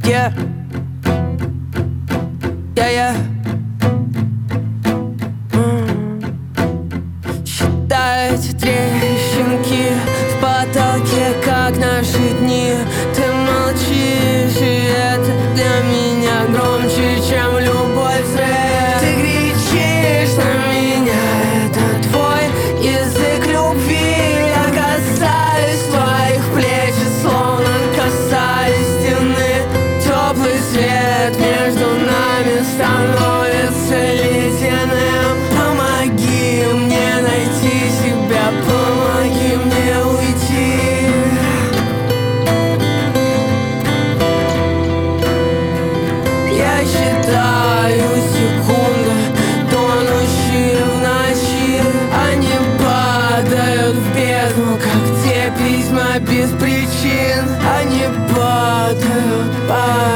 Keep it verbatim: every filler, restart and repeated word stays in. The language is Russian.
Yeah, yeah, yeah. Mm. Считайте трещинки в потолке, как наши дни. Ты молчишь, и это для меня громче, чем любой взрыв. Ты кричишь на меня, это твой язык любви. Я касаюсь твоих плеч, и словно касаюсь стены. Теплый свет между нами становится ледяным. Помоги мне найти себя, помоги мне уйти. Я считаю секунды, тонущие в ночи. Они падают в бездну, как те письма без причин. Они падают, падают.